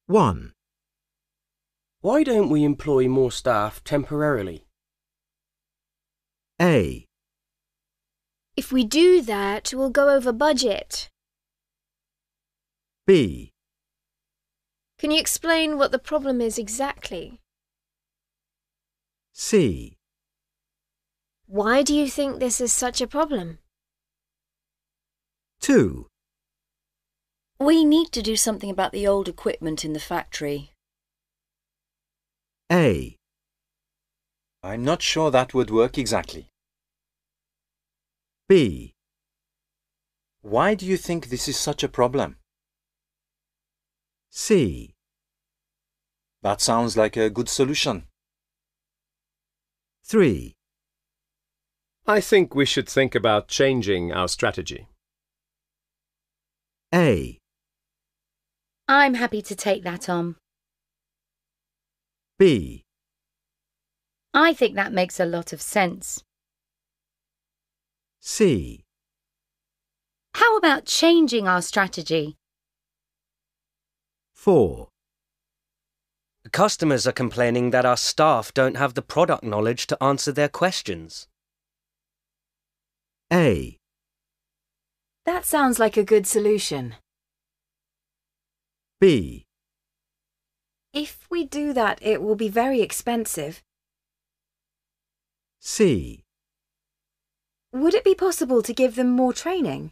1. Why don't we employ more staff temporarily? A. If we do that, we'll go over budget. B. Can you explain what the problem is exactly? C. Why do you think this is such a problem? 2. We need to do something about the old equipment in the factory. A. I'm not sure that would work exactly. B. Why do you think this is such a problem? C. That sounds like a good solution. 3. I think we should think about changing our strategy. A. I'm happy to take that on. B. I think that makes a lot of sense. C. How about changing our strategy? 4. The customers are complaining that our staff don't have the product knowledge to answer their questions. A. That sounds like a good solution. B. If we do that, it will be very expensive. C. Would it be possible to give them more training?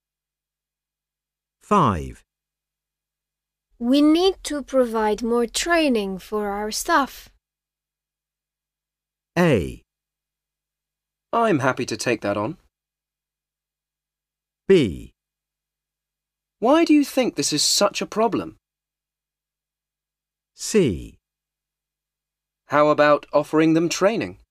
5. We need to provide more training for our staff. A. I'm happy to take that on. B. Why do you think this is such a problem? C. How about offering them training?